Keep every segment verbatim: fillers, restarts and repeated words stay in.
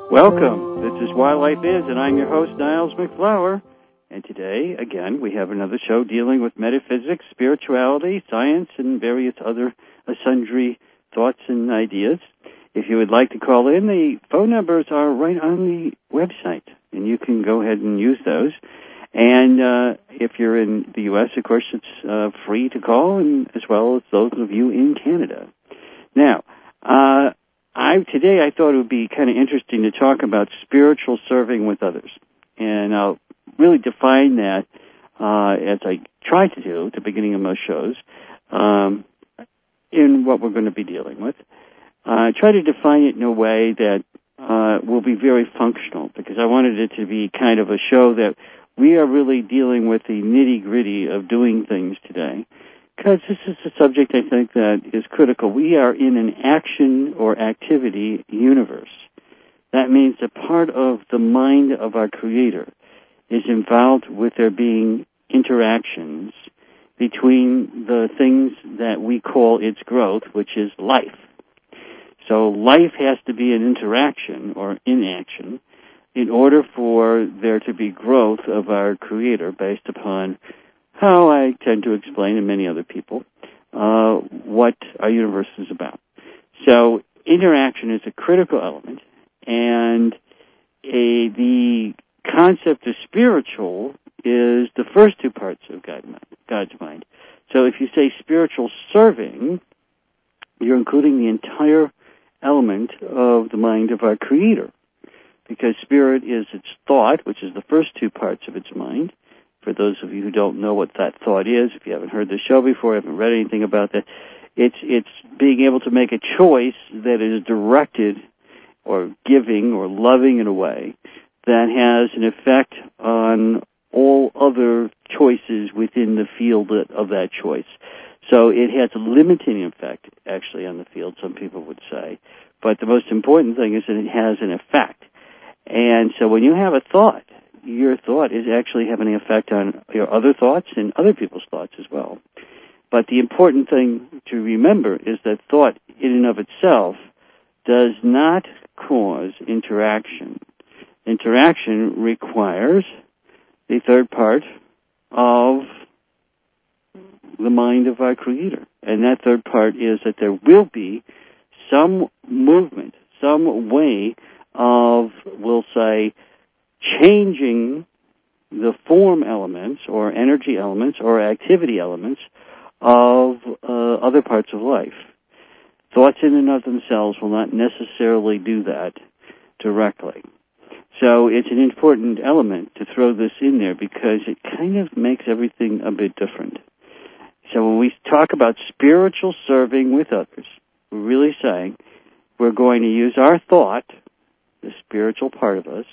Welcome. This is Why Life Is, and I'm your host, Niles McFlower. And today, again, we have another show dealing with metaphysics, spirituality, science, and various other sundry thoughts and ideas. If you would like to call in, the phone numbers are right on the website, and you can go ahead and use those. And uh, if you're in the U S, of course, it's uh, free to call, and as well as those of you in Canada. Now, uh, I today I thought it would be kind of interesting to talk about spiritual serving with others, and I'll really define that uh, as I try to do at the beginning of most shows um, in what we're going to be dealing with. Uh, try to define it in a way that uh, will be very functional, because I wanted it to be kind of a show that we are really dealing with the nitty-gritty of doing things today, because this is a subject I think that is critical. We are in an action or activity universe. That means a part of the mind of our Creator is involved with there being interactions between the things that we call its growth, which is life. So life has to be an interaction or inaction in order for there to be growth of our Creator, based upon how I tend to explain, and many other people, uh, what our universe is about. So interaction is a critical element, and a, the concept of spiritual is the first two parts of God, God's mind. So if you say spiritual serving, you're including the entire element of the mind of our Creator, because spirit is its thought, which is the first two parts of its mind. For those of you who don't know what that thought is, if you haven't heard the show before, haven't read anything about that, it's it's being able to make a choice that is directed or giving or loving in a way that has an effect on all other choices within the field of that choice. So it has a limiting effect, actually, on the field, some people would say. But the most important thing is that it has an effect. And so when you have a thought, your thought is actually having an effect on your other thoughts and other people's thoughts as well. But the important thing to remember is that thought in and of itself does not cause interaction. Interaction requires the third part of the mind of our Creator. And that third part is that there will be some movement, some way of, we'll say, changing the form elements or energy elements or activity elements of uh, other parts of life. Thoughts in and of themselves will not necessarily do that directly. So it's an important element to throw this in there, because it kind of makes everything a bit different. So when we talk about spiritual serving with others, we're really saying we're going to use our thought, the spiritual part of us,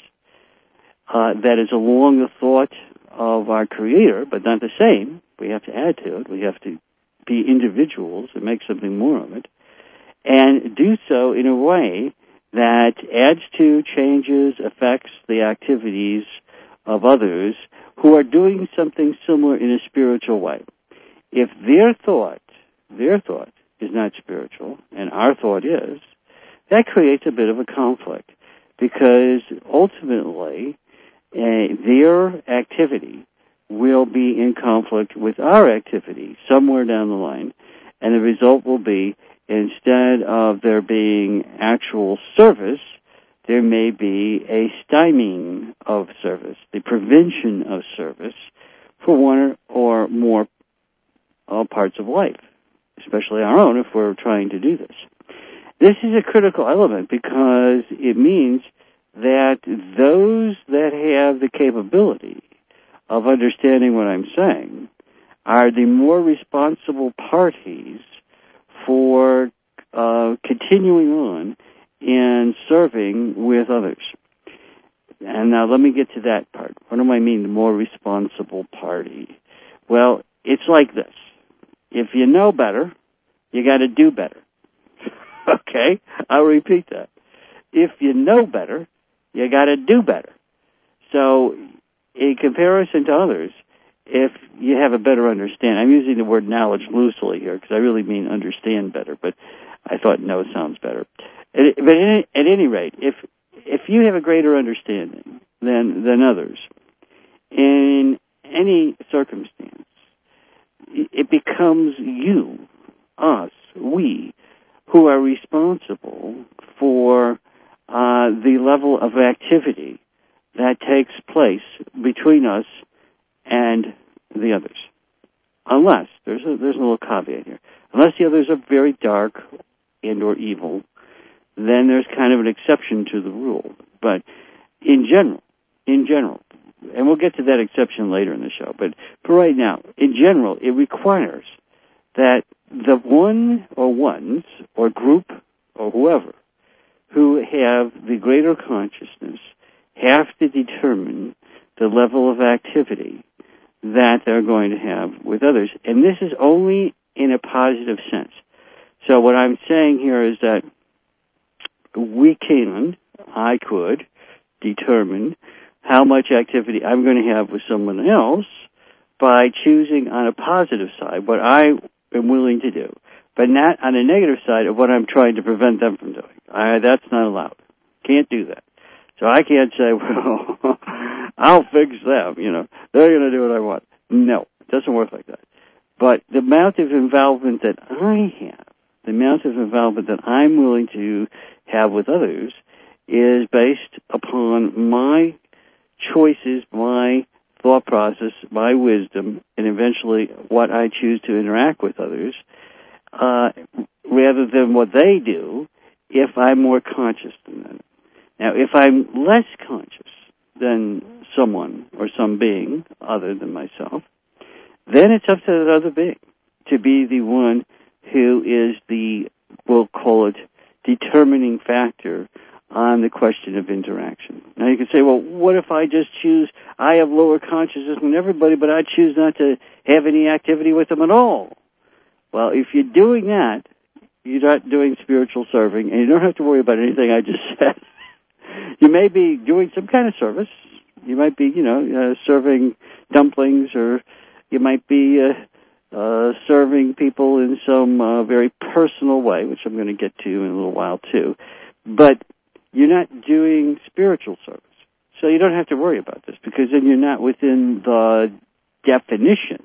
uh, that is along the thought of our Creator, but not the same. We have to add to it. We have to be individuals and make something more of it, and do so in a way that adds to, changes, affects the activities of others who are doing something similar in a spiritual way. If their thought, their thought is not spiritual, and our thought is, that creates a bit of a conflict, because ultimately uh, their activity will be in conflict with our activity somewhere down the line, and the result will be, instead of there being actual service, there may be a stymieing of service, the prevention of service for one or more uh, parts of life, especially our own, if we're trying to do this. This is a critical element, because it means that those that have the capability of understanding what I'm saying are the more responsible parties for uh, continuing on in serving with others. And now let me get to that part. What do I mean, the more responsible party? Well, it's like this. If you know better, you got to do better. Okay? I'll repeat that. If you know better, you got to do better. So, in comparison to others, if you have a better understanding, I'm using the word knowledge loosely here because I really mean understand better, but I thought know sounds better. But at any rate, if if you have a greater understanding than than others in any circumstance, it becomes you, us, we, who are responsible for uh, the level of activity that takes place between us and the others. Unless, there's a, there's a little caveat here, unless the others are very dark and or evil, then there's kind of an exception to the rule. But in general, in general, and we'll get to that exception later in the show, but for right now, in general, it requires that the one or ones or group or whoever who have the greater consciousness have to determine the level of activity that they're going to have with others. And this is only in a positive sense. So what I'm saying here is that we can, I could, determine how much activity I'm going to have with someone else by choosing on a positive side what I am willing to do, but not on a negative side of what I'm trying to prevent them from doing. I, that's not allowed. Can't do that. So I can't say, well, I'll fix them, you know. They're going to do what I want. No, it doesn't work like that. But the amount of involvement that I have, the amount of involvement that I'm willing to have with others is based upon my choices, my thought process, my wisdom, and eventually what I choose to interact with others, uh, rather than what they do if I'm more conscious than them. Now, if I'm less conscious than someone or some being other than myself, then it's up to that other being to be the one who is the, we'll call it, determining factor on the question of interaction. Now you can say, well, what if I just choose, I have lower consciousness than everybody, but I choose not to have any activity with them at all? Well, if you're doing that, you're not doing spiritual serving, and you don't have to worry about anything I just said. You may be doing some kind of service. You might be, you know, uh, serving dumplings, or you might be uh, uh, serving people in some uh, very personal way, which I'm going to get to in a little while too. But you're not doing spiritual service. So you don't have to worry about this, because then you're not within the definition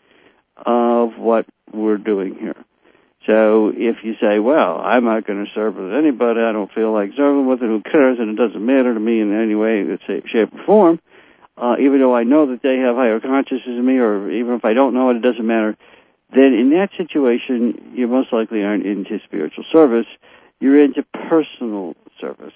of what we're doing here. So if you say, well, I'm not going to serve with anybody, I don't feel like serving with it, who cares, and it doesn't matter to me in any way, shape, or form, uh, even though I know that they have higher consciousness than me, or even if I don't know it, it doesn't matter, then in that situation, you most likely aren't into spiritual service. You're into personal service,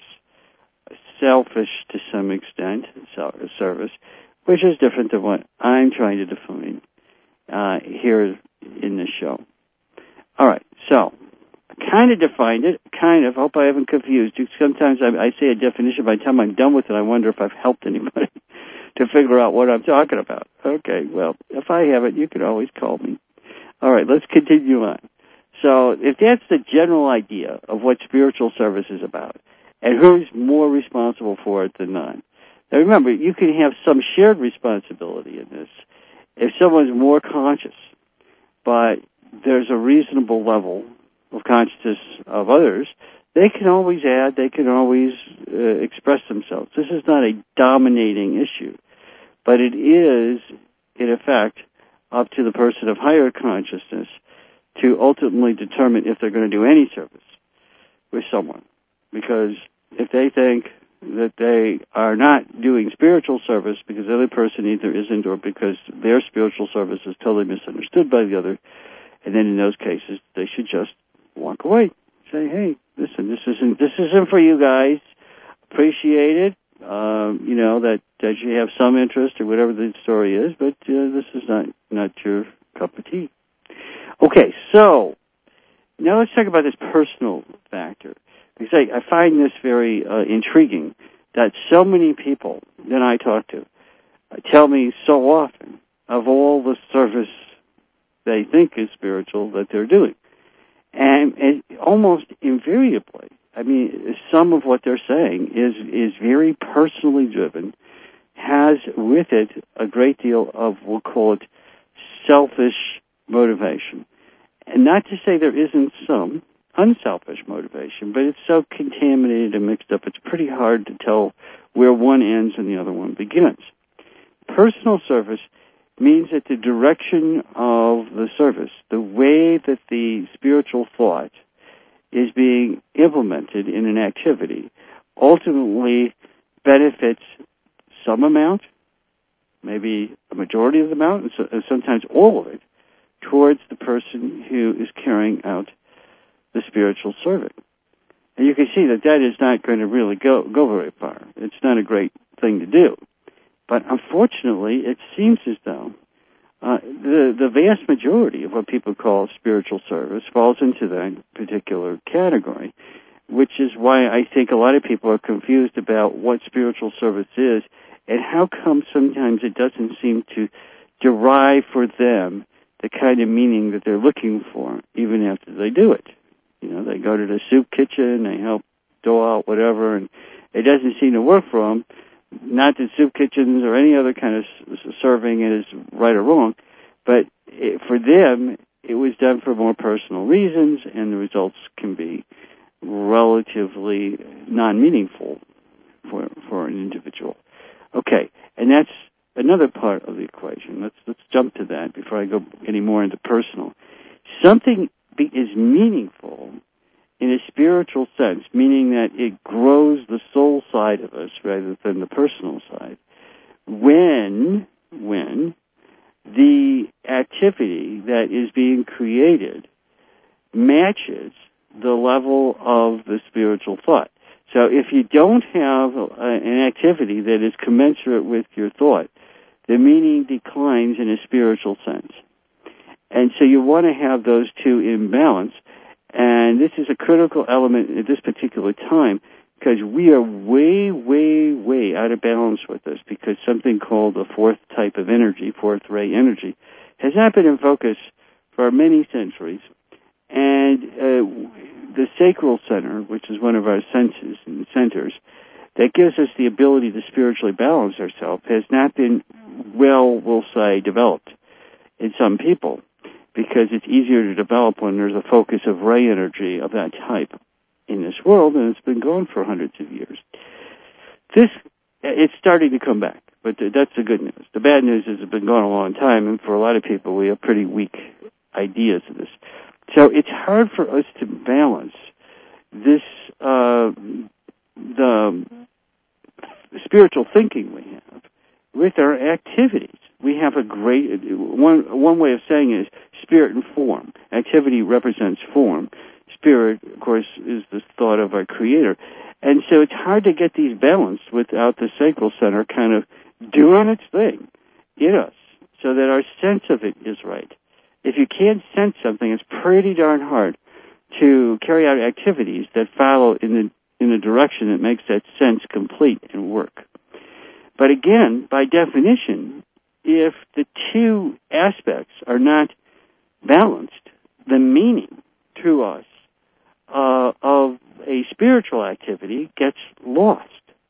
selfish to some extent service, which is different than what I'm trying to define uh, here in this show. All right, so I kind of defined it, kind of. I hope I haven't confused you. Sometimes I, I say a definition, by the time I'm done with it, I wonder if I've helped anybody to figure out what I'm talking about. Okay, well, if I haven't, you can always call me. All right, let's continue on. So if that's the general idea of what spiritual service is about, and who's more responsible for it than not. Now remember, you can have some shared responsibility in this. If someone's more conscious, but there's a reasonable level of consciousness of others, they can always add, they can always uh, express themselves. This is not a dominating issue, but it is, in effect, up to the person of higher consciousness to ultimately determine if they're going to do any service with someone. Because if they think that they are not doing spiritual service because the other person either isn't, or because their spiritual service is totally misunderstood by the other, and then in those cases, they should just walk away. Say, hey, listen, this isn't this isn't for you guys. Appreciate it. Um, you know, that, that you have some interest or whatever the story is, but uh, this is not, not your cup of tea. Okay, so now let's talk about this personal factor. Because I, I find this very uh, intriguing that so many people that I talk to uh, tell me so often of all the service they think is spiritual that they're doing. And, and almost invariably, I mean, some of what they're saying is, is very personally driven, has with it a great deal of, we'll call it, selfish motivation. And not to say there isn't some, unselfish motivation, but it's so contaminated and mixed up, it's pretty hard to tell where one ends and the other one begins. Personal service means that the direction of the service, the way that the spiritual thought is being implemented in an activity, ultimately benefits some amount, maybe a majority of the amount, and, so, and sometimes all of it, towards the person who is carrying out the spiritual service. And you can see that that is not going to really go, go very far. It's not a great thing to do. But unfortunately, it seems as though uh, the, the vast majority of what people call spiritual service falls into that particular category, which is why I think a lot of people are confused about what spiritual service is and how come sometimes it doesn't seem to derive for them the kind of meaning that they're looking for, even after they do it. You know, they go to the soup kitchen, they help dough out whatever, and it doesn't seem to work for them. Not that soup kitchens or any other kind of serving is right or wrong, but it, for them, it was done for more personal reasons, and the results can be relatively non-meaningful for for an individual. Okay, and that's another part of the equation. Let's let's jump to that before I go any more into personal. Something be, is meaningful in a spiritual sense, meaning that it grows the soul side of us rather than the personal side, when, when the activity that is being created matches the level of the spiritual thought. So if you don't have a, an activity that is commensurate with your thought, the meaning declines in a spiritual sense. And so you want to have those two in balance. And this is a critical element at this particular time because we are way, way, way out of balance with this because something called the fourth type of energy, fourth ray energy, has not been in focus for many centuries. And uh, the sacral center, which is one of our senses and centers, that gives us the ability to spiritually balance ourselves, has not been well, we'll say, developed in some people, because it's easier to develop when there's a focus of ray energy of that type in this world, and it's been going for hundreds of years. This, it's starting to come back, but that's the good news. The bad news is it's been going a long time, and for a lot of people, we have pretty weak ideas of this. So it's hard for us to balance this, uh, the spiritual thinking we have with our activities. We have a great, one, one way of saying it is spirit and form. Activity represents form. Spirit, of course, is the thought of our Creator. And so it's hard to get these balanced without the sacral center kind of doing its thing in us so that our sense of it is right. If you can't sense something, it's pretty darn hard to carry out activities that follow in the in a direction that makes that sense complete and work. But again, by definition, if the two aspects are not balanced, the meaning to us uh, of a spiritual activity gets lost.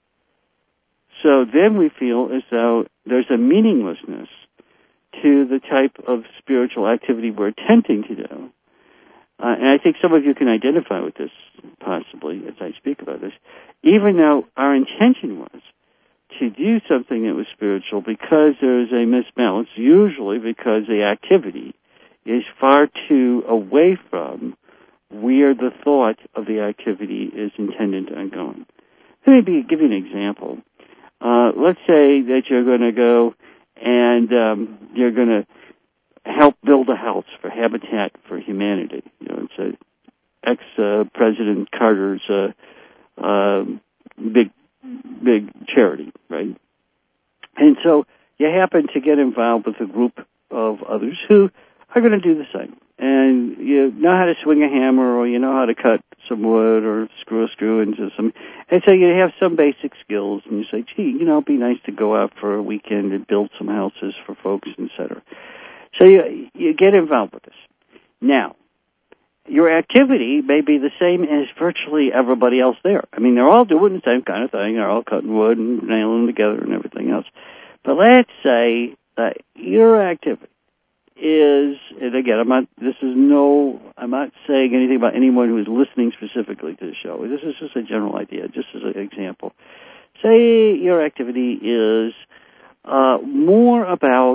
So then we feel as though there's a meaninglessness to the type of spiritual activity we're attempting to do. Uh, and I think some of you can identify with this, possibly, as I speak about this, even though our intention was to do something that was spiritual, because there is a misbalance, usually because the activity is far too away from where the thought of the activity is intended on going. Let me give you an example. Uh, let's say that you're going to go and um, you're going to help build a house for Habitat for Humanity. You know, it's a ex-President uh, Carter's uh, uh, big, big charity, right? And so you happen to get involved with a group of others who are going to do the same. And you know how to swing a hammer, or you know how to cut some wood, or screw a screw into some. And so you have some basic skills, and you say, gee, you know, it'd be nice to go out for a weekend and build some houses for folks, et cetera. So you, you get involved with this. Now, your activity may be the same as virtually everybody else there. I mean, they're all doing the same kind of thing. They're all cutting wood and nailing them together and everything else. But let's say that your activity is, and again, I'm not, this is no, I'm not saying anything about anyone who is listening specifically to the show. This is just a general idea, just as an example. Say your activity is uh, more about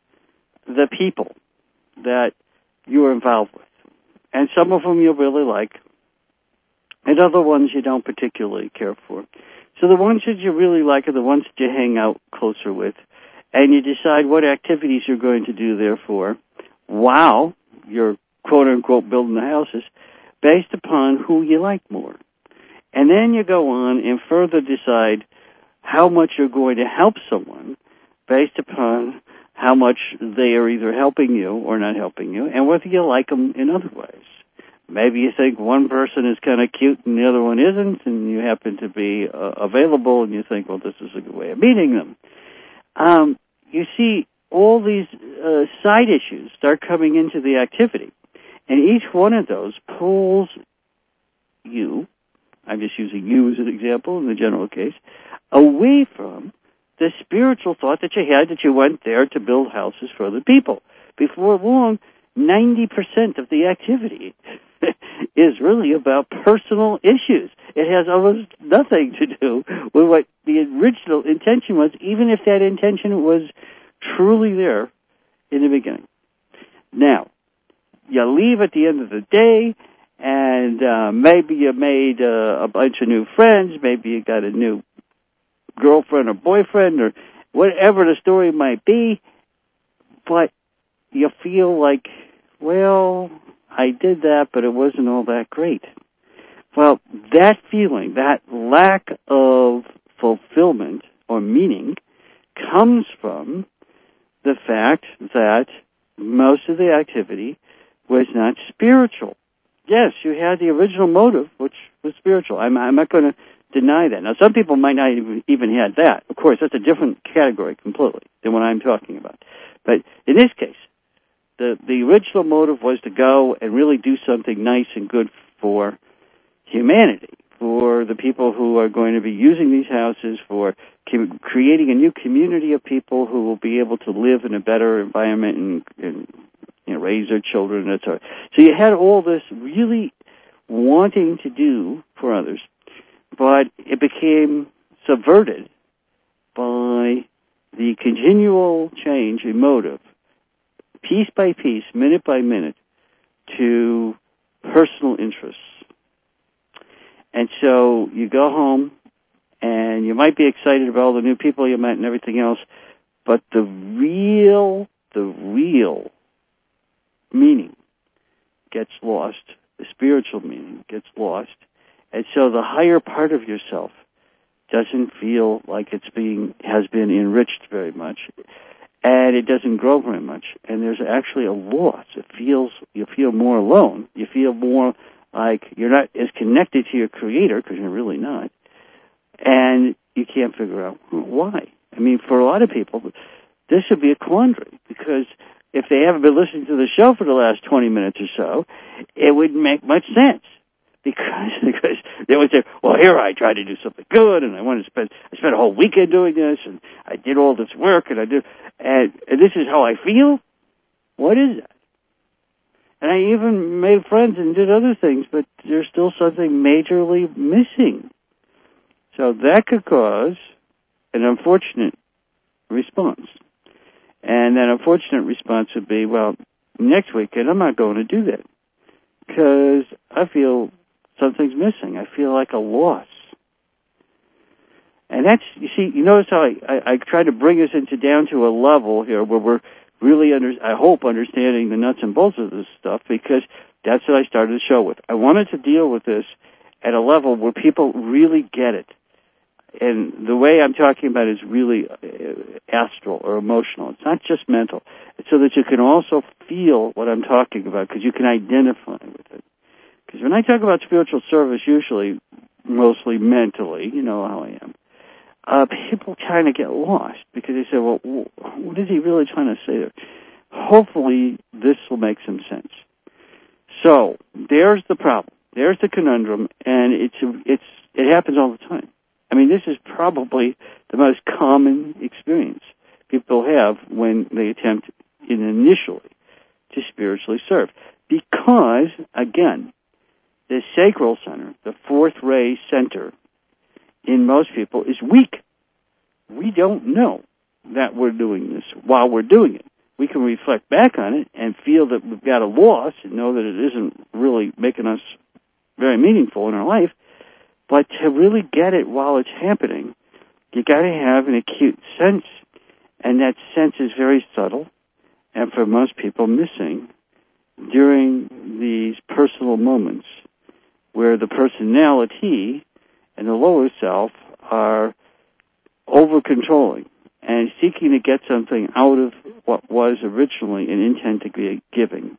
the people that you're involved with. And some of them you really like, and other ones you don't particularly care for. So the ones that you really like are the ones that you hang out closer with, and you decide what activities you're going to do, therefore, while you're quote-unquote building the houses, based upon who you like more. And then you go on and further decide how much you're going to help someone based upon how much they are either helping you or not helping you, and whether you like them in other ways. Maybe you think one person is kind of cute and the other one isn't, and you happen to be uh, available, and you think, well, this is a good way of meeting them. Um, you see, all these uh, side issues start coming into the activity, and each one of those pulls you, I'm just using you as an example in the general case, away from the spiritual thought that you had that you went there to build houses for other people. Before long, ninety percent of the activity is really about personal issues. It has almost nothing to do with what the original intention was, even if that intention was truly there in the beginning. Now, you leave at the end of the day, and uh, maybe you made uh, a bunch of new friends, maybe you got a new girlfriend or boyfriend or whatever the story might be, but you feel like, well, I did that, but it wasn't all that great. Well, that feeling, that lack of fulfillment or meaning comes from the fact that most of the activity was not spiritual. Yes, you had the original motive, which was spiritual. I'm, I'm not going to deny that. Now, some people might not even, even have that. Of course, that's a different category completely than what I'm talking about. But in this case, the the original motive was to go and really do something nice and good for humanity, for the people who are going to be using these houses, for creating a new community of people who will be able to live in a better environment and, and you know, raise their children, et cetera. So you had all this really wanting to do for others, but it became subverted by the continual change in motive, piece by piece, minute by minute, to personal interests. And so you go home, and you might be excited about all the new people you met and everything else, but the real, the real meaning gets lost. The spiritual meaning gets lost. And so the higher part of yourself doesn't feel like it's being, has been enriched very much. And it doesn't grow very much. And there's actually a loss. It feels, you feel more alone. You feel more like you're not as connected to your Creator, because you're really not. And you can't figure out why. I mean, for a lot of people, this would be a quandary, because if they haven't been listening to the show for the last twenty minutes or so, it wouldn't make much sense. Because, because they would say, well, here I tried to do something good, and I wanted to spend, I spent a whole weekend doing this, and I did all this work, and I did, and, and this is how I feel? What is that? And I even made friends and did other things, but there's still something majorly missing. So that could cause an unfortunate response. And that unfortunate response would be, well, next weekend I'm not going to do that, because I feel something's missing. I feel like a loss. And that's, you see, you notice how I, I, I try to bring us into down to a level here where we're really, under, I hope, understanding the nuts and bolts of this stuff, because that's what I started the show with. I wanted to deal with this at a level where people really get it. And the way I'm talking about it is really astral or emotional. It's not just mental. It's so that you can also feel what I'm talking about, because you can identify with it. Because when I talk about spiritual service, usually, mostly mentally, you know how I am, uh, people kind of get lost, because they say, well, what is he really trying to say there? Hopefully, this will make some sense. So, there's the problem. There's the conundrum, and it's it's it happens all the time. I mean, this is probably the most common experience people have when they attempt in initially to spiritually serve. Because, again, the sacral center, the fourth ray center in most people is weak. We don't know that we're doing this while we're doing it. We can reflect back on it and feel that we've got a loss and know that it isn't really making us very meaningful in our life. But to really get it while it's happening, you got to have an acute sense, and that sense is very subtle, and for most people missing during these personal moments where the personality and the lower self are over-controlling and seeking to get something out of what was originally an intent to be giving.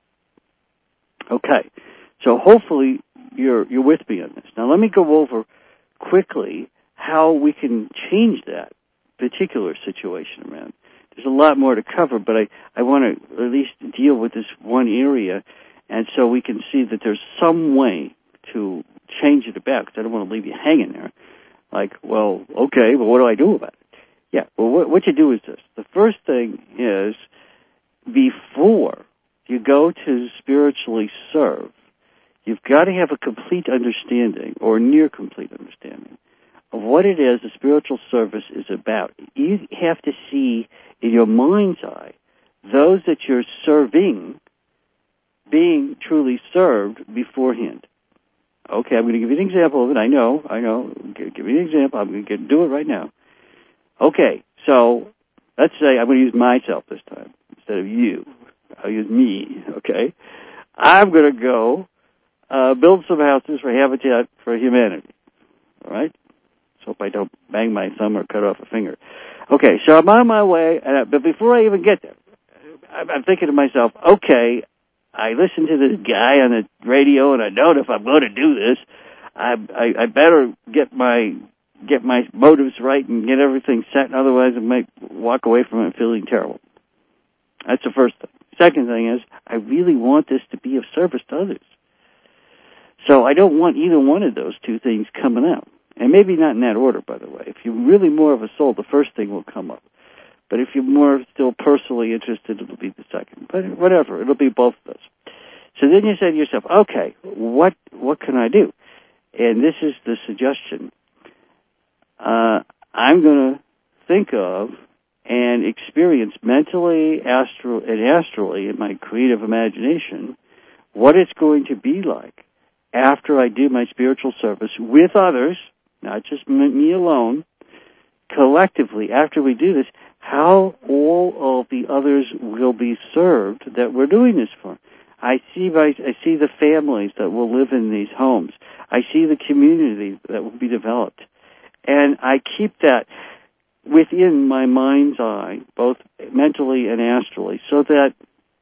Okay, so hopefully you're you're with me on this. Now let me go over quickly how we can change that particular situation around. There's a lot more to cover, but I, I want to at least deal with this one area, and so we can see that there's some way to change it about, because I don't want to leave you hanging there. Like, well, okay, but what do I do about it? Yeah, well, what, what you do is this. The first thing is, before you go to spiritually serve, you've got to have a complete understanding, or near complete understanding, of what it is the spiritual service is about. You have to see in your mind's eye those that you're serving being truly served beforehand. Okay, I'm going to give you an example of it. I know, I know. Give me an example. I'm going to do it right now. Okay, so let's say I'm going to use myself this time instead of you. I'll use me, okay? I'm going to go uh, build some houses for Habitat for Humanity, all right? So if I don't bang my thumb or cut off a finger. Okay, so I'm on my way, and I, but before I even get there, I'm, I'm thinking to myself, okay, I listen to this guy on the radio, and I know that if I'm going to do this, I, I, I better get my get my motives right and get everything set, otherwise I might walk away from it feeling terrible. That's the first thing. Second thing is, I really want this to be of service to others. So I don't want either one of those two things coming out. And maybe not in that order, by the way. If you're really more of a soul, the first thing will come up. But if you're more still personally interested, it'll be the second. But whatever, it'll be both of those. So then you say to yourself, okay, what what can I do? And this is the suggestion. Uh, I'm going to think of and experience mentally astral, and astrally in my creative imagination what it's going to be like after I do my spiritual service with others, not just me alone, collectively, after we do this, how all of the others will be served that we're doing this for. I see my, I see the families that will live in these homes. I see the community that will be developed. And I keep that within my mind's eye, both mentally and astrally, so that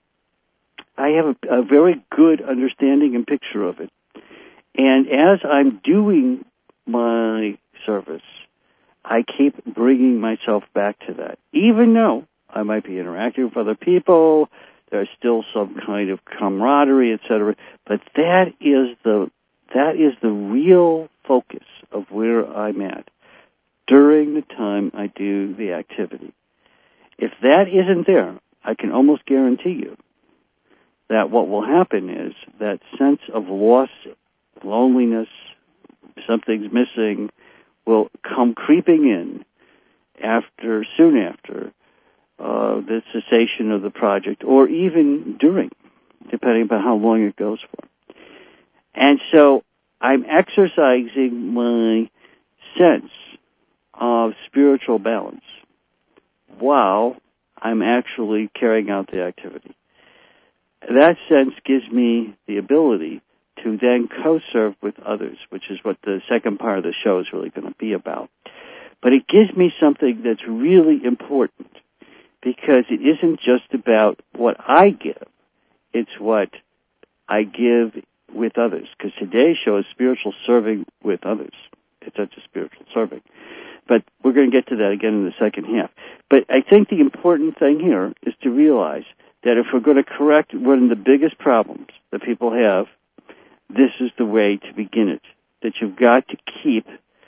I have a, a very good understanding and picture of it. And as I'm doing my service, I keep bringing myself back to that. Even though I might be interacting with other people, there's still some kind of camaraderie, et cetera. But that is the that is the real focus of where I'm at during the time I do the activity. If that isn't there, I can almost guarantee you that what will happen is that sense of loss, loneliness, something's missing, will come creeping in after, soon after, uh, the cessation of the project, or even during, depending upon how long it goes for. And so I'm exercising my sense of spiritual balance while I'm actually carrying out the activity. That sense gives me the ability to then co-serve with others, which is what the second part of the show is really going to be about. But it gives me something that's really important, because it isn't just about what I give, it's what I give with others. Because today's show is spiritual serving with others. It's not just spiritual serving. But we're going to get to that again in the second half. But I think the important thing here is to realize that if we're going to correct one of the biggest problems that people have, this is the way to begin it. That you've got to keep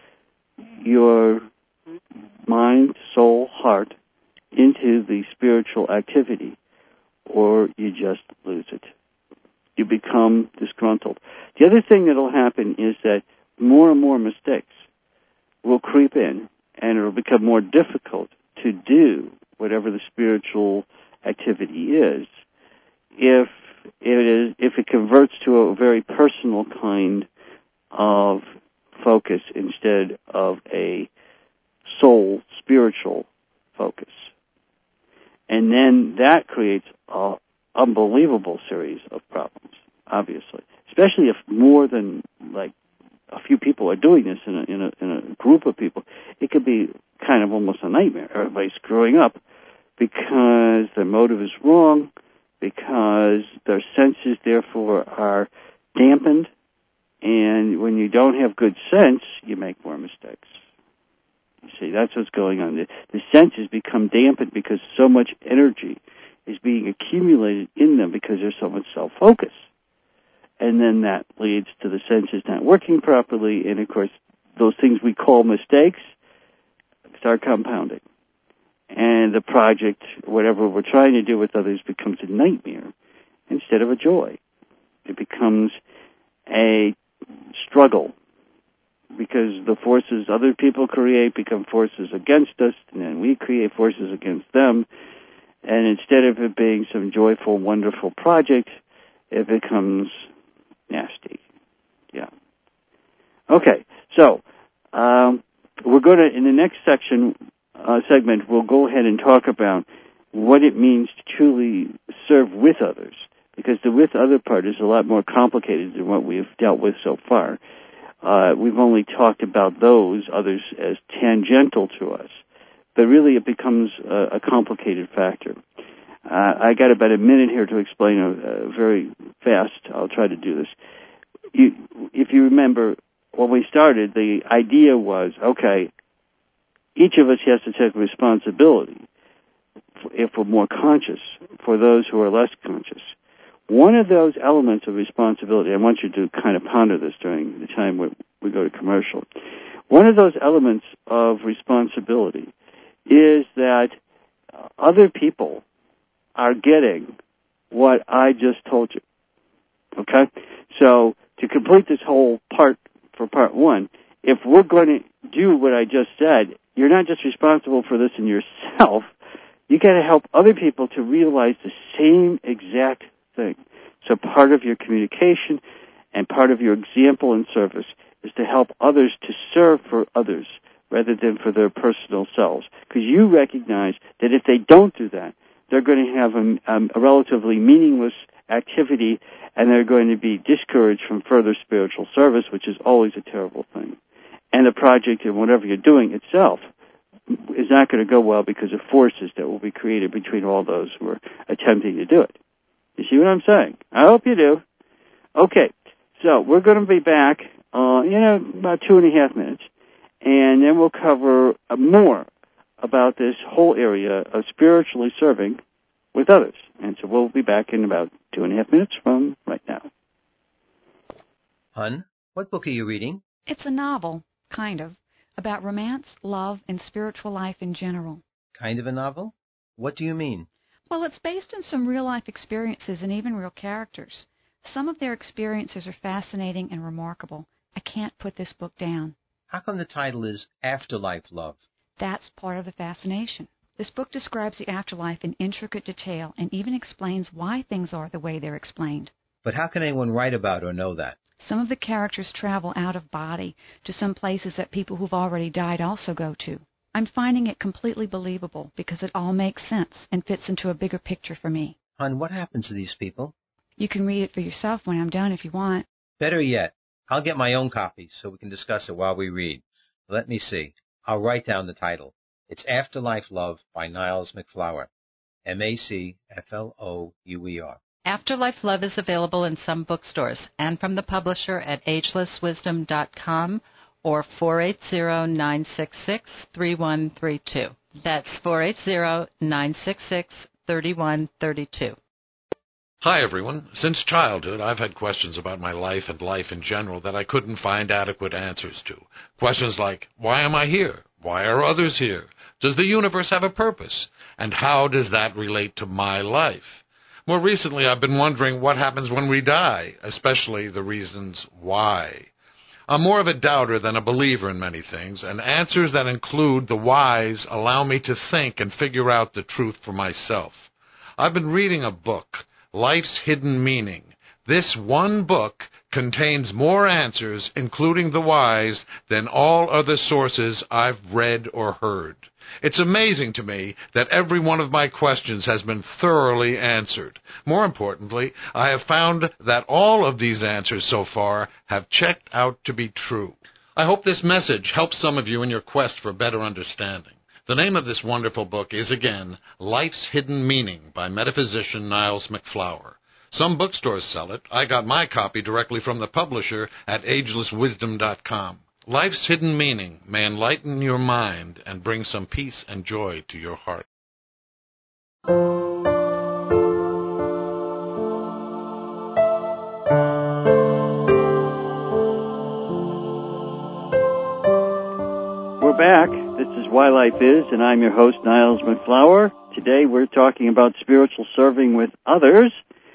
your mind, soul, heart into the spiritual activity or you just lose it. You become disgruntled. The other thing that will happen is that more and more mistakes will creep in, and it will become more difficult to do whatever the spiritual activity is if it is if it converts to a very personal kind of focus instead of a soul spiritual focus. And then that creates an unbelievable series of problems, obviously, especially if more than like a few people are doing this in a, in a, in a group of people. It could be kind of almost a nightmare. Everybody's screwing up because their motive is wrong, because their senses, therefore, are dampened. And when you don't have good sense, you make more mistakes. You see, that's what's going on. The, the senses become dampened because so much energy is being accumulated in them because there's so much self-focus. And then that leads to the senses not working properly, and, of course, those things we call mistakes start compounding. And the project, whatever we're trying to do with others, becomes a nightmare instead of a joy. It becomes a struggle because the forces other people create become forces against us, and then we create forces against them. And instead of it being some joyful, wonderful project, it becomes nasty. Yeah. Okay, so um, we're going to, in the next section, uh, segment, we'll go ahead and talk about what it means to truly serve with others, because the with other part is a lot more complicated than what we've dealt with so far. Uh, we've only talked about those others as tangential to us, but really it becomes a, a complicated factor. Uh, I got about a minute here to explain uh, very fast. I'll try to do this. You, if you remember, when we started, the idea was, okay, each of us has to take responsibility if we're more conscious for those who are less conscious. One of those elements of responsibility, I want you to kind of ponder this during the time we, we go to commercial. One of those elements of responsibility is that other people are getting what I just told you. Okay? So to complete this whole part for part one, if we're going to do what I just said, you're not just responsible for this in yourself, you got to help other people to realize the same exact thing. So part of your communication and part of your example and service is to help others to serve for others rather than for their personal selves. Because you recognize that if they don't do that, they're going to have a, um, a relatively meaningless activity, and they're going to be discouraged from further spiritual service, which is always a terrible thing. And the project and whatever you're doing itself is not going to go well because of forces that will be created between all those who are attempting to do it. You see what I'm saying? I hope you do. Okay, so we're going to be back uh, in about two and a half minutes, and then we'll cover uh, more about this whole area of spiritually serving with others. And so we'll be back in about two and a half minutes from right now. Hun, what book are you reading? It's a novel, kind of, about romance, love, and spiritual life in general. Kind of a novel? What do you mean? Well, it's based on some real-life experiences and even real characters. Some of their experiences are fascinating and remarkable. I can't put this book down. How come the title is Afterlife Love? That's part of the fascination. This book describes the afterlife in intricate detail and even explains why things are the way they're explained. But how can anyone write about or know that? Some of the characters travel out of body to some places that people who've already died also go to. I'm finding it completely believable because it all makes sense and fits into a bigger picture for me. Hun, what happens to these people? You can read it for yourself when I'm done if you want. Better yet, I'll get my own copy so we can discuss it while we read. Let me see. I'll write down the title. It's Afterlife Love by Niles MacFlouer. M A C F L O U E R. Afterlife Love is available in some bookstores and from the publisher at ageless wisdom dot com or four eight zero, nine six six, three one three two. That's four eight zero, nine six six, three one three two. Hi, everyone. Since childhood, I've had questions about my life and life in general that I couldn't find adequate answers to. Questions like, why am I here? Why are others here? Does the universe have a purpose? And how does that relate to my life? More recently, I've been wondering what happens when we die, especially the reasons why. I'm more of a doubter than a believer in many things, and answers that include the whys allow me to think and figure out the truth for myself. I've been reading a book, Life's Hidden Meaning. This one book contains more answers, including the whys, than all other sources I've read or heard. It's amazing to me that every one of my questions has been thoroughly answered. More importantly, I have found that all of these answers so far have checked out to be true. I hope this message helps some of you in your quest for better understanding. The name of this wonderful book is, again, Life's Hidden Meaning by metaphysician Niles MacFlouer. Some bookstores sell it. I got my copy directly from the publisher at ageless wisdom dot com. Life's hidden meaning may enlighten your mind and bring some peace and joy to your heart. We're back. This is Why Life Is, and I'm your host, Niles MacFlouer. Today we're talking about spiritual serving with others,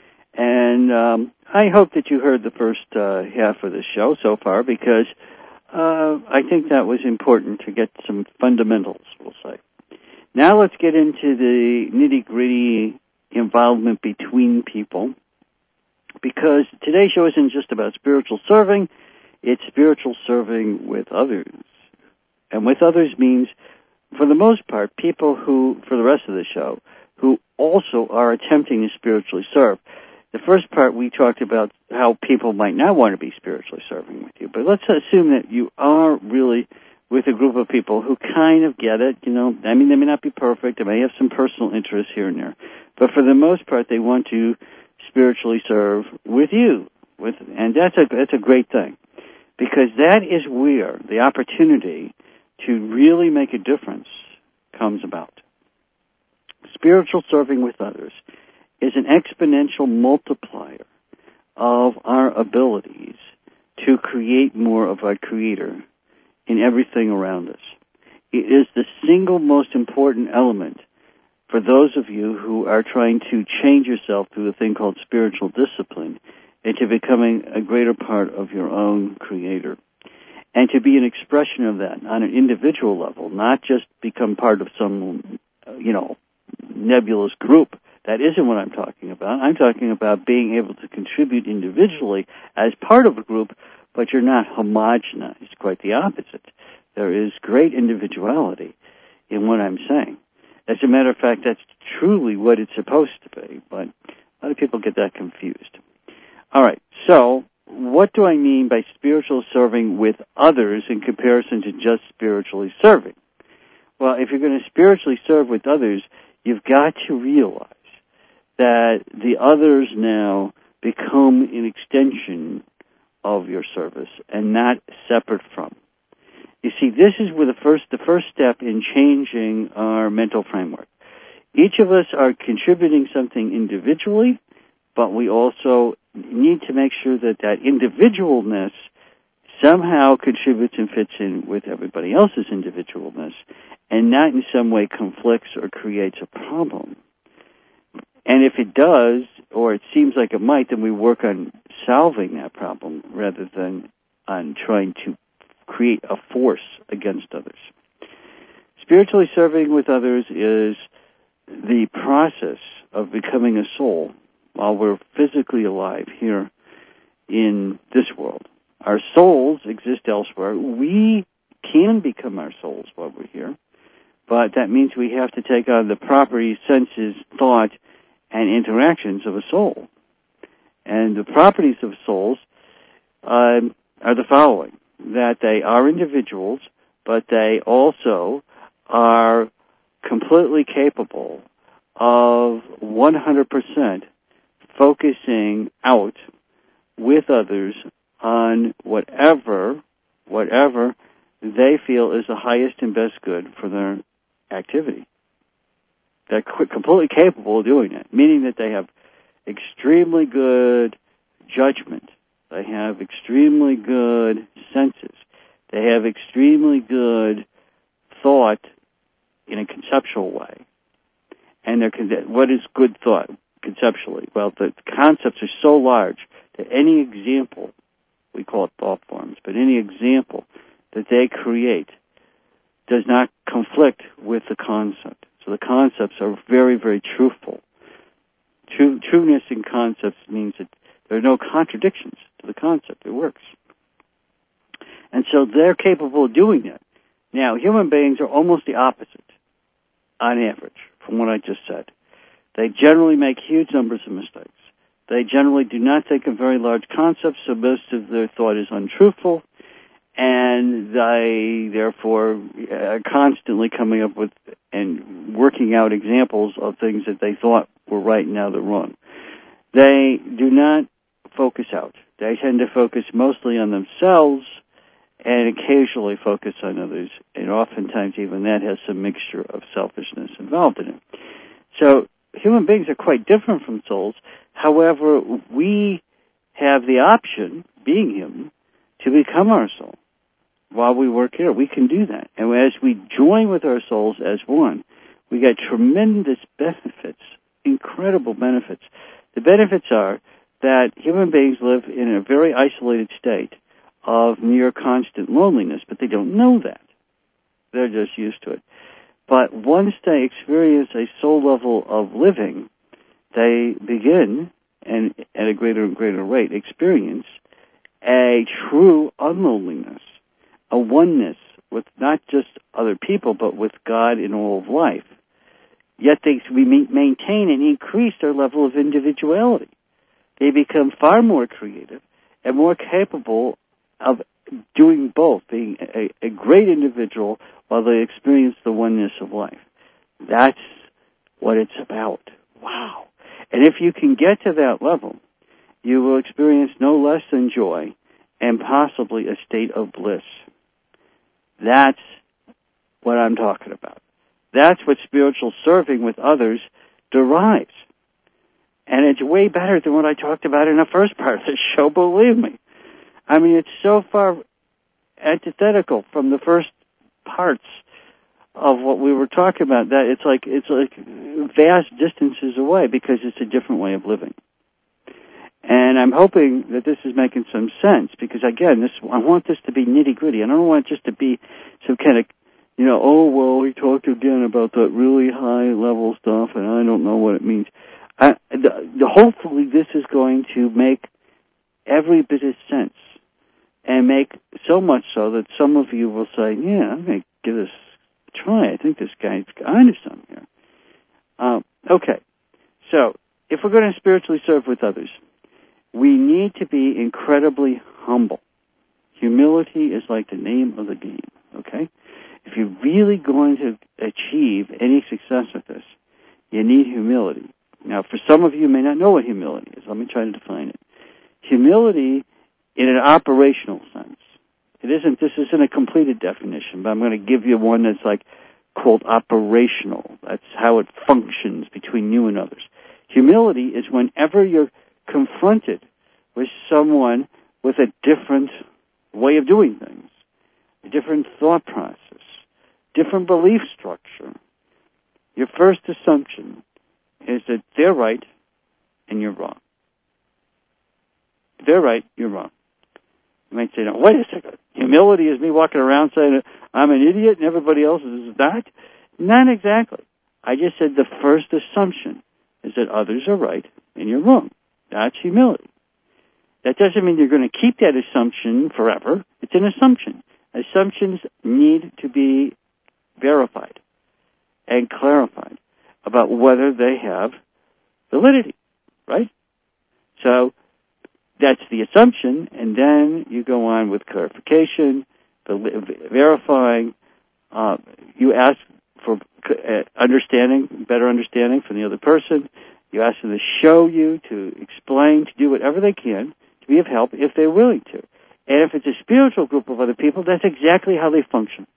and um, I hope that you heard the first uh, half of the show so far, because Uh, I think that was important to get some fundamentals, we'll say. Now let's get into the nitty-gritty involvement between people, because today's show isn't just about spiritual serving, it's spiritual serving with others. And with others means, for the most part, people who, for the rest of the show, who also are attempting to spiritually serve. The first part, we talked about how people might not want to be spiritually serving with you. But let's assume that you are really with a group of people who kind of get it. You know, I mean, they may not be perfect. They may have some personal interests here and there. But for the most part, they want to spiritually serve with you. With, and that's a, that's a great thing. Because that is where the opportunity to really make a difference comes about. Spiritual serving with others is an exponential multiplier of our abilities to create more of our Creator in everything around us. It is the single most important element for those of you who are trying to change yourself through a thing called spiritual discipline into becoming a greater part of your own Creator. And to be an expression of that on an individual level, not just become part of some, you know, nebulous group. That isn't what I'm talking about. I'm talking about being able to contribute individually as part of a group, but you're not homogenized. Quite the opposite. There is great individuality in what I'm saying. As a matter of fact, that's truly what it's supposed to be, but a lot of people get that confused. All right, so what do I mean by spiritual serving with others in comparison to just spiritually serving? Well, if you're going to spiritually serve with others, you've got to realize that the others now become an extension of your service and not separate from. You see, this is where the first the first step in changing our mental framework. Each of us are contributing something individually, but we also need to make sure that that individualness somehow contributes and fits in with everybody else's individualness and not in some way conflicts or creates a problem. And if it does, or it seems like it might, then we work on solving that problem rather than on trying to create a force against others. Spiritually serving with others is the process of becoming a soul while we're physically alive here in this world. Our souls exist elsewhere. We can become our souls while we're here, but that means we have to take on the properties, senses, thought, and interactions of a soul. And the properties of souls um, are the following, that they are individuals, but they also are completely capable of one hundred percent focusing out with others on whatever, whatever they feel is the highest and best good for their activity. They're completely capable of doing it, meaning that they have extremely good judgment. They have extremely good senses. They have extremely good thought in a conceptual way. And they're, what is good thought? conceptually. Well, the concepts are so large that any example, we call it thought forms, but any example that they create does not conflict with the concept. So the concepts are very, very truthful. True, trueness in concepts means that there are no contradictions to the concept. It works. And so they're capable of doing that. Now, human beings are almost the opposite, on average, from what I just said. They generally make huge numbers of mistakes. They generally do not think of very large concepts, so most of their thought is untruthful, and they, therefore, are constantly coming up with and working out examples of things that they thought were right and now they're wrong. They do not focus out. They tend to focus mostly on themselves and occasionally focus on others, and oftentimes even that has some mixture of selfishness involved in it. So human beings are quite different from souls. However, we have the option, being human, to become our soul while we work here. We can do that. And as we join with our souls as one, we get tremendous benefits, incredible benefits. The benefits are that human beings live in a very isolated state of near constant loneliness, but they don't know that. They're just used to it. But once they experience a soul level of living, they begin, and at a greater and greater rate, experience a true unloneliness, a oneness with not just other people, but with God in all of life. Yet they maintain and increase their level of individuality. They become far more creative and more capable of doing both, being a, a great individual while they experience the oneness of life. That's what it's about. Wow. And if you can get to that level, you will experience no less than joy and possibly a state of bliss. That's what I'm talking about. That's what spiritual serving with others derives. And it's way better than what I talked about in the first part of the show, believe me. I mean, it's so far antithetical from the first parts of what we were talking about that it's like it's like vast distances away because it's a different way of living. And I'm hoping that this is making some sense because, again, this I want this to be nitty-gritty. I don't want it just to be some kind of, you know, oh, well, he talked again about that really high-level stuff, and I don't know what it means. I, the, the, hopefully this is going to make every bit of sense and make so much so that some of you will say, yeah, I'm going to give this a try. I think this guy's onto something here. Um, okay, so if we're going to spiritually serve with others, we need to be incredibly humble. Humility is like the name of the game, okay? If you're really going to achieve any success with this, you need humility. Now, for some of you may not know what humility is. Let me try to define it. Humility in an operational sense. It isn't, this isn't a completed definition, but I'm going to give you one that's like, quote, operational. That's how it functions between you and others. Humility is whenever you're confronted with someone with a different way of doing things, a different thought process, different belief structure, your first assumption is that they're right and you're wrong. They're right, you're wrong. You might say, no, wait a second. Humility is me walking around saying I'm an idiot and everybody else is not? Not exactly. I just said the first assumption is that others are right and you're wrong. That's humility. That doesn't mean you're going to keep that assumption forever. It's an assumption. Assumptions need to be verified and clarified about whether they have validity, right? So that's the assumption, and then you go on with clarification, verifying. Uh, you ask for understanding, better understanding from the other person. You ask them to show you, to explain, to do whatever they can to be of help if they're willing to. And if it's a spiritual group of other people, that's exactly how they function.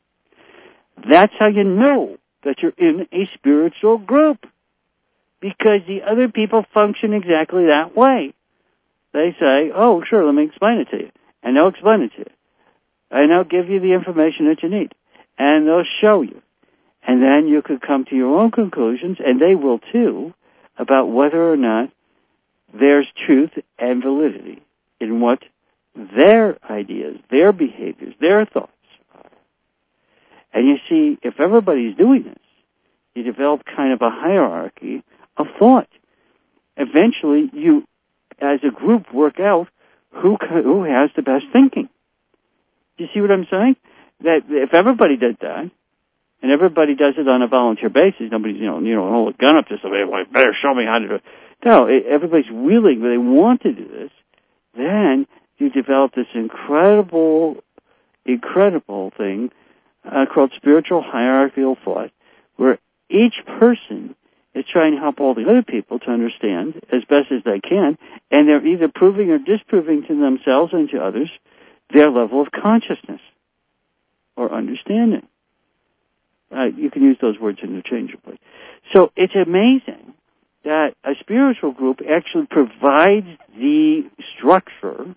That's how you know that you're in a spiritual group, because the other people function exactly that way. They say, oh, sure, let me explain it to you. And they'll explain it to you. And they'll give you the information that you need. And they'll show you. And then you could come to your own conclusions, and they will too, about whether or not there's truth and validity in what their ideas, their behaviors, their thoughts are. And you see, if everybody's doing this, you develop kind of a hierarchy of thought. Eventually, you, as a group, work out who who has the best thinking. Do you see what I'm saying? That if everybody did that, and everybody does it on a volunteer basis, nobody's, you know, you know, hold a gun up to somebody, like, better show me how to do it. No, everybody's willing, they want to do this. Then you develop this incredible, incredible thing uh, called spiritual hierarchical thought, where each person is trying to help all the other people to understand as best as they can, and they're either proving or disproving to themselves and to others their level of consciousness or understanding. Uh, you can use those words interchangeably. So it's amazing that a spiritual group actually provides the structure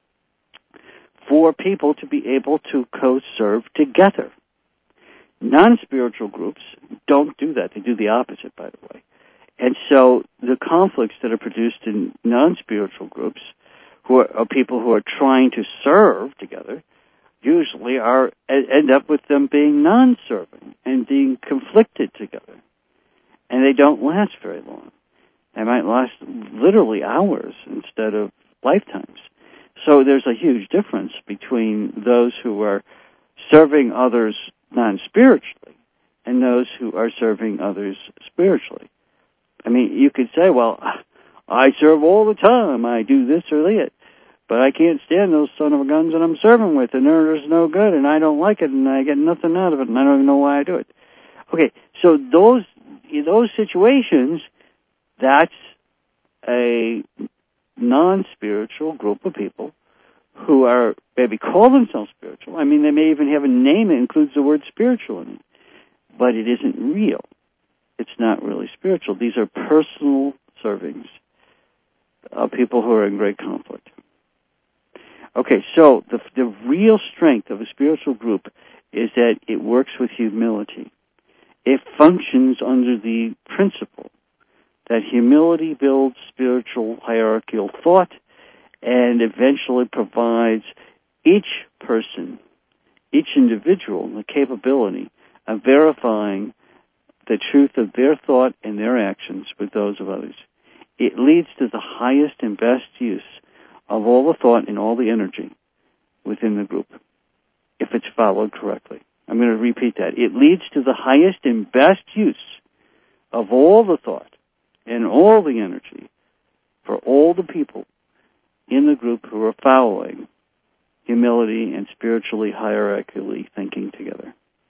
for people to be able to co-serve together. Non-spiritual groups don't do that. They do the opposite, by the way. And so the conflicts that are produced in non-spiritual groups, who are, are people who are trying to serve together, usually are end up with them being non-serving and being conflicted together. And they don't last very long. They might last literally hours instead of lifetimes. So there's a huge difference between those who are serving others non-spiritually and those who are serving others spiritually. I mean, you could say, well, I serve all the time. I do this or that. But I can't stand those son of a guns that I'm serving with, and they're just no good, and I don't like it, and I get nothing out of it, and I don't even know why I do it. Okay, so those in those situations, that's a non-spiritual group of people who are maybe call themselves spiritual. I mean, they may even have a name that includes the word spiritual in it, but it isn't real. It's not really spiritual. These are personal servings of people who are in great conflict. Okay, so the, the real strength of a spiritual group is that it works with humility. It functions under the principle that humility builds spiritual hierarchical thought and eventually provides each person, each individual, the capability of verifying the truth of their thought and their actions with those of others. It leads to the highest and best use of all the thought and all the energy within the group, if it's followed correctly. I'm going to repeat that. It leads to the highest and best use of all the thought and all the energy for all the people in the group who are following humility and spiritually hierarchically thinking together.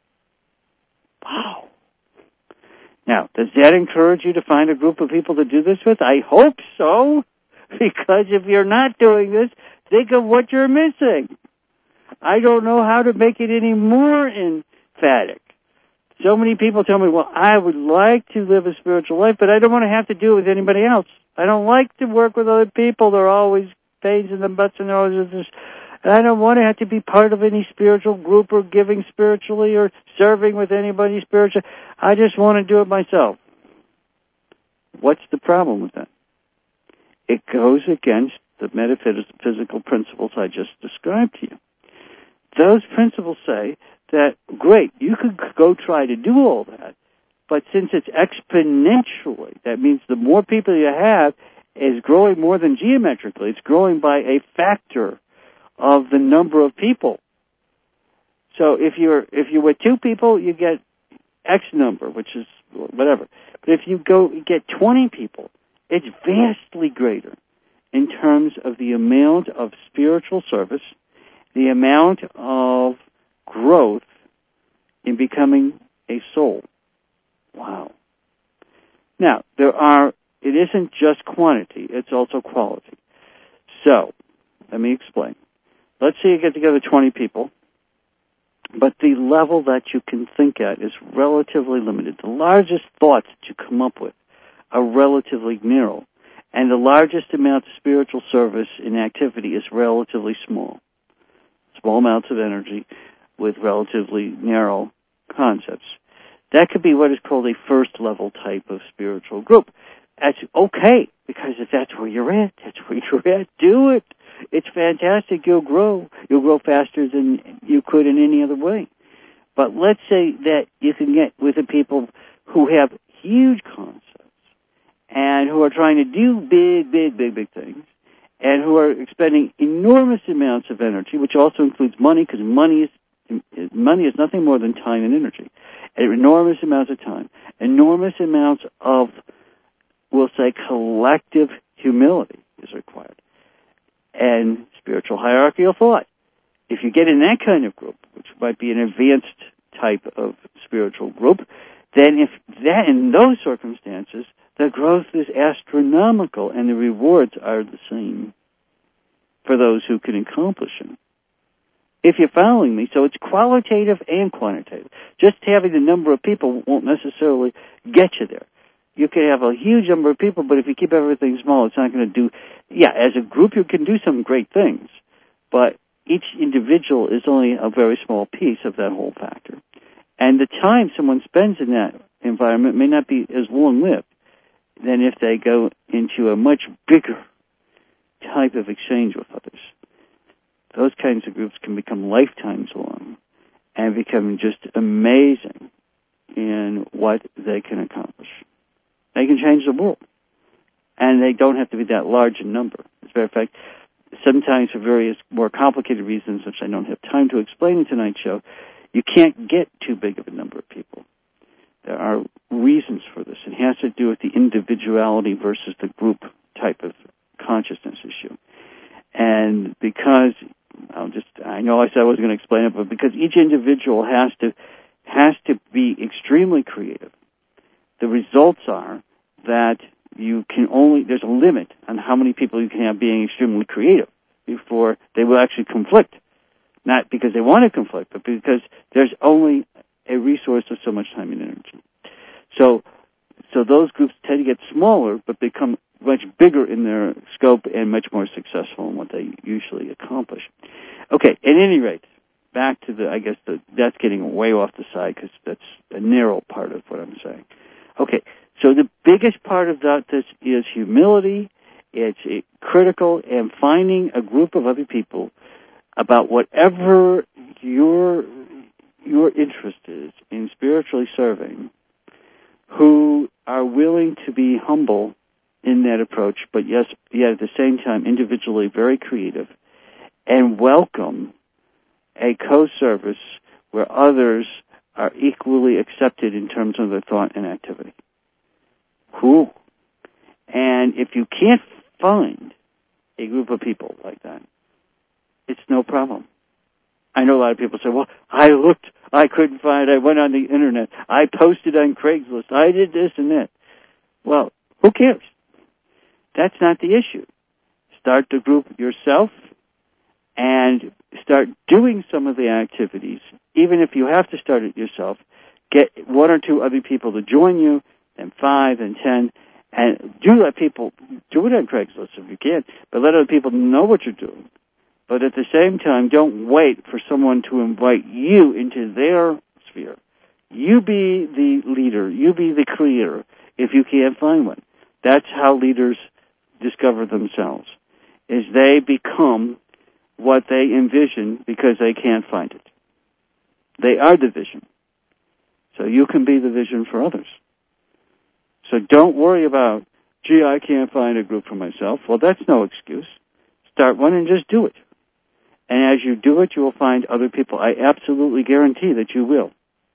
Wow. Now, does that encourage you to find a group of people to do this with? I hope so. Because if you're not doing this, think of what you're missing. I don't know how to make it any more emphatic. So many people tell me, well, I would like to live a spiritual life, but I don't want to have to do it with anybody else. I don't like to work with other people. They're always pains in the butts and always this. And I don't want to have to be part of any spiritual group or giving spiritually or serving with anybody spiritually. I just want to do it myself. What's the problem with that? It goes against the metaphysical principles I just described to you. Those principles say that, great, you could go try to do all that, but since it's exponentially, that means the more people you have is growing more than geometrically. It's growing by a factor of the number of people. So if you're if you're with two people, you get X number, which is whatever. But if you go get twenty people, it's vastly greater in terms of the amount of spiritual service, the amount of growth in becoming a soul. Wow. Now, there are, it isn't just quantity, it's also quality. So, let me explain. Let's say you get together twenty people, but the level that you can think at is relatively limited. The largest thoughts that you come up with are relatively narrow, and the largest amount of spiritual service in activity is relatively small. Small amounts of energy with relatively narrow concepts. That could be what is called a first level type of spiritual group. that's okay, because if that's where you're at, that's where you're at. Do it. It's fantastic. You'll grow. You'll grow faster than you could in any other way. But let's say that you can get with the people who have huge concepts and who are trying to do big, big, big, big things, and who are expending enormous amounts of energy, which also includes money, because money is money is nothing more than time and energy. And enormous amounts of time, enormous amounts of, we'll say, collective humility is required, and spiritual hierarchical thought. If you get in that kind of group, which might be an advanced type of spiritual group, then if that, in those circumstances, the growth is astronomical and the rewards are the same for those who can accomplish them. If you're following me, so it's qualitative and quantitative. Just having the number of people won't necessarily get you there. You can have a huge number of people, but if you keep everything small, it's not going to do... Yeah, as a group, you can do some great things, but each individual is only a very small piece of that whole factor. And the time someone spends in that environment may not be as long-lived than if they go into a much bigger type of exchange with others. Those kinds of groups can become lifetimes long and become just amazing in what they can accomplish. They can change the world. And they don't have to be that large in number. As a matter of fact, sometimes for various more complicated reasons, which I don't have time to explain in tonight's show, you can't get too big of a number of people. There are reasons for this. It has to do with the individuality versus the group type of consciousness issue. And because, I'll just, I know I said I wasn't going to explain it, but because each individual has to, has to be extremely creative, the results are that you can only, there's a limit on how many people you can have being extremely creative before they will actually conflict. Not because they want to conflict, but because there's only a resource of so much time and energy. So, so those groups tend to get smaller, but become much bigger in their scope and much more successful in what they usually accomplish. Okay, at any rate, back to the, I guess the, that's getting way off the side because that's a narrow part of what I'm saying. Okay, so the biggest part of that this is humility. It's critical, and finding a group of other people about whatever your your interest is in spiritually serving, who are willing to be humble in that approach, but yes, yet at the same time individually very creative, and welcome a co-service where others are equally accepted in terms of their thought and activity. Cool. And if you can't find a group of people like that, it's no problem. I know a lot of people say, well, I looked, I couldn't find it, I went on the internet, I posted on Craigslist, I did this and that. Well, who cares? That's not the issue. Start the group yourself and start doing some of the activities. Even if you have to start it yourself, get one or two other people to join you, and five and ten, and do let people, do it on Craigslist if you can, but let other people know what you're doing. But at the same time, don't wait for someone to invite you into their sphere. You be the leader. You be the creator if you can't find one. That's how leaders discover themselves, is they become what they envision because they can't find it. They are the vision. So you can be the vision for others. So don't worry about, gee, I can't find a group for myself. Well, that's no excuse. Start one and just do it. And as you do it, you will find other people. I absolutely guarantee that you will.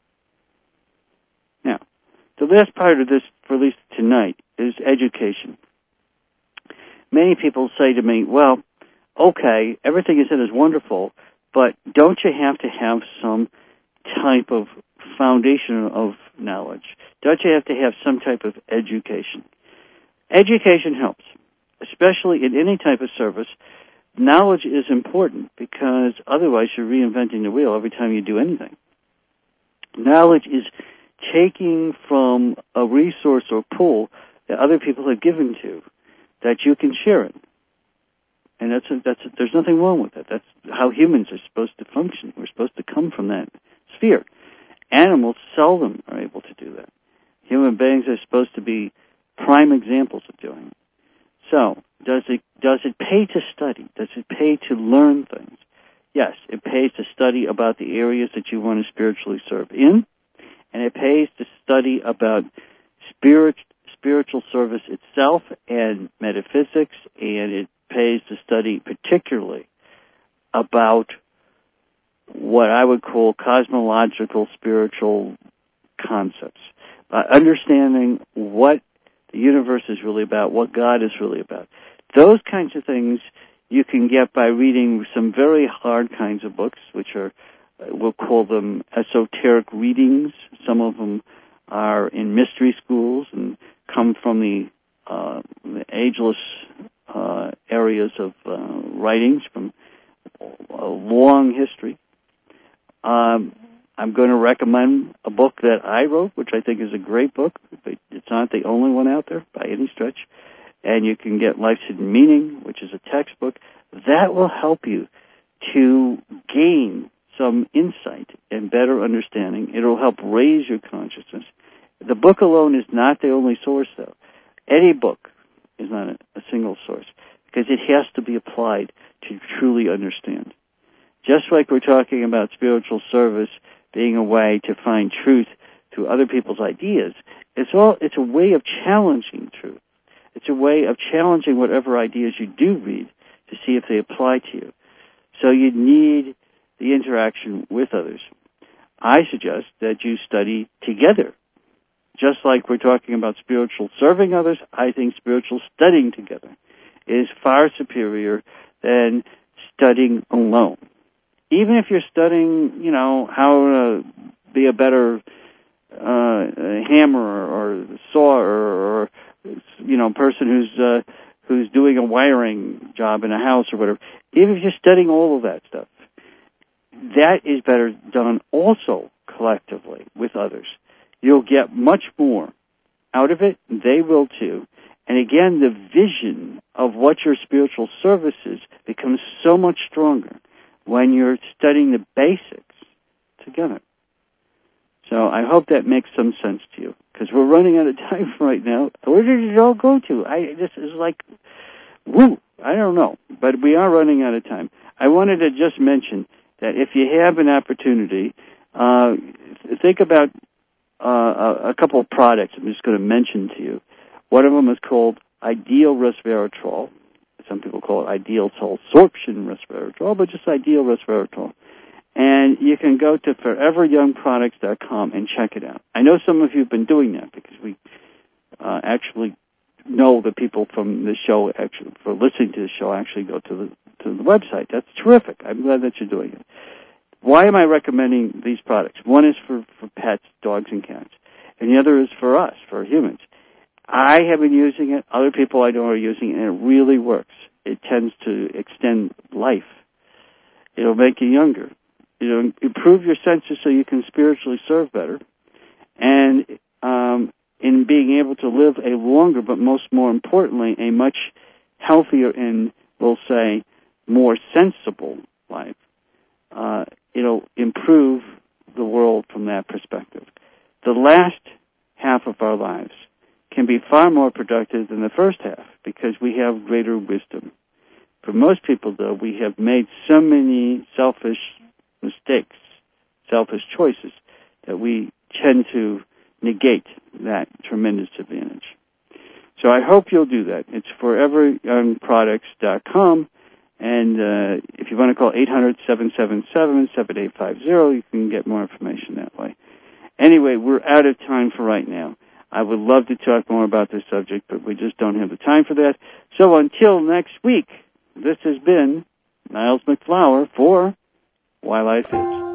Now, the last part of this, for at least tonight, is education. Many people say to me, well, okay, everything you said is wonderful, but don't you have to have some type of foundation of knowledge? Don't you have to have some type of education? Education helps, especially in any type of service. Knowledge is important because otherwise you're reinventing the wheel every time you do anything. Knowledge is taking from a resource or pool that other people have given to that you can share it. And that's a, that's a, there's nothing wrong with that. That's how humans are supposed to function. We're supposed to come from that sphere. Animals seldom are able to do that. Human beings are supposed to be prime examples of doing it. So, does it does it pay to study? Does it pay to learn things? Yes, it pays to study about the areas that you want to spiritually serve in, and it pays to study about spirit, spiritual service itself and metaphysics, and it pays to study particularly about what I would call cosmological spiritual concepts. Uh, understanding what the universe is really about, what God is really about. Those kinds of things you can get by reading some very hard kinds of books, which are, uh, we'll call them esoteric readings. Some of them are in mystery schools and come from the, uh, the ageless uh, areas of uh, writings from a long history. Um, I'm going to recommend a book that I wrote, which I think is a great book. It's not the only one out there by any stretch. And you can get Life's Hidden Meaning, which is a textbook. That will help you to gain some insight and better understanding. It will help raise your consciousness. The book alone is not the only source, though. Any book is not a, a single source, because it has to be applied to truly understand. Just like we're talking about spiritual service being a way to find truth through other people's ideas, it's all it's a way of challenging truth. It's a way of challenging whatever ideas you do read to see if they apply to you. So you need the interaction with others. I suggest that you study together. Just like we're talking about spiritual serving others, I think spiritual studying together is far superior than studying alone. Even if you're studying, you know, how to be a better uh, hammer or saw or, or you know, person who's uh, who's doing a wiring job in a house or whatever. Even if you're studying all of that stuff, that is better done also collectively with others. You'll get much more out of it. They will too. And again, the vision of what your spiritual service is becomes so much stronger when you're studying the basics together. So I hope that makes some sense to you, because we're running out of time right now. Where did it all go to? I This is like, woo, I don't know, but we are running out of time. I wanted to just mention that if you have an opportunity, uh, think about uh, a, a couple of products I'm just going to mention to you. One of them is called Ideal Resveratrol. Some people call it Ideal Soul Sorption Resveratrol, but just Ideal Resveratrol. And you can go to forever young products dot com and check it out. I know some of you have been doing that because we uh, actually know the people from the show, actually, for listening to the show, actually go to the to the website. That's terrific. I'm glad that you're doing it. Why am I recommending these products? One is for, for pets, dogs and cats, and the other is for us, for humans. I have been using it. Other people I know are using it, and it really works. It tends to extend life. It'll make you younger. It'll improve your senses so you can spiritually serve better. And um, in being able to live a longer, but most more importantly, a much healthier and, we'll say, more sensible life, uh, it'll improve the world from that perspective. The last half of our lives can be far more productive than the first half because we have greater wisdom. For most people, though, we have made so many selfish mistakes, selfish choices, that we tend to negate that tremendous advantage. So I hope you'll do that. It's forever young products dot com, and uh, if you want to call eight hundred, seven seven seven, seven eight five zero, you can get more information that way. Anyway, we're out of time for right now. I would love to talk more about this subject, but we just don't have the time for that. So until next week, this has been Niles MacFlouer for Why Life Is.